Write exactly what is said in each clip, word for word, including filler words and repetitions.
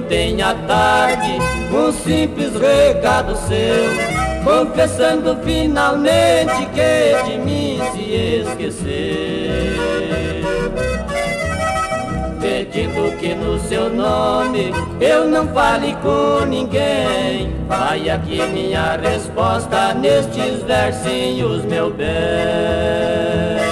ontem à tarde um simples recado seu, confessando finalmente que de mim se esqueceu, pedindo que no seu nome eu não fale com ninguém. Vai aqui minha resposta nestes versinhos, meu bem.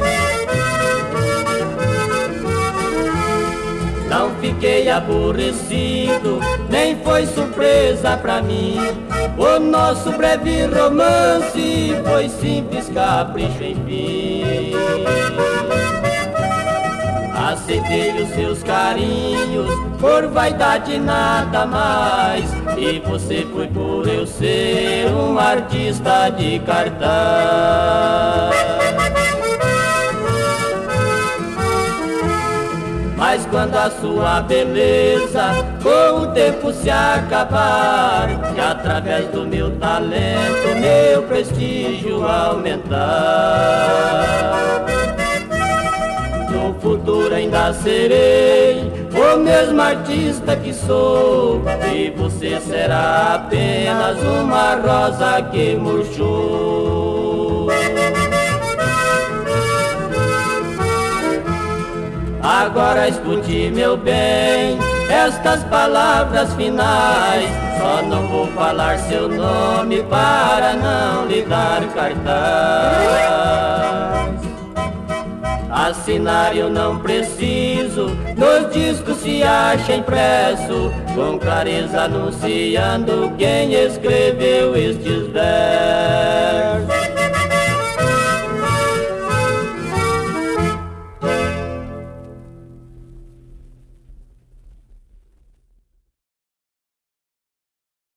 Não fiquei aborrecido, nem foi surpresa pra mim. O nosso breve romance foi simples capricho, enfim. Aceitei os seus carinhos, por vaidade nada mais. E você foi por eu ser um artista de cartaz. Mas quando a sua beleza com o tempo se acabar, e através do meu talento meu prestígio aumentar, no futuro ainda serei o mesmo artista que sou, e você será apenas uma rosa que murchou. Agora escute, meu bem, estas palavras finais. Só não vou falar seu nome para não lhe dar cartaz. Assinar eu não preciso, nos discos se acha impresso, com clareza anunciando quem escreveu estes